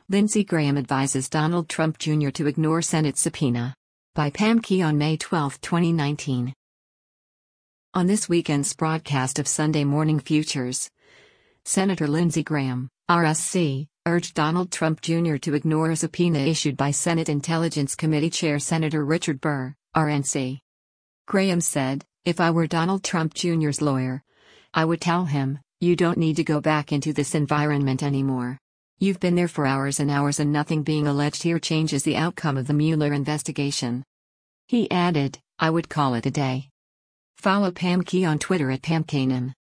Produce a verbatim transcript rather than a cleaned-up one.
Lindsey Graham advises Donald Trump Junior to ignore Senate subpoena. By Pam Key on May twelfth, twenty nineteen. On this weekend's broadcast of Sunday Morning Futures, Senator Lindsey Graham, R S C, urged Donald Trump Junior to ignore a subpoena issued by Senate Intelligence Committee Chair Senator Richard Burr, R N C. Graham said, "If I were Donald Trump Junior's lawyer, I would tell him, you don't need to go back into this environment anymore. You've been there for hours and hours and nothing being alleged here changes the outcome of the Mueller investigation." He added, "I would call it a day." Follow Pam Key on Twitter at Pam Kanan.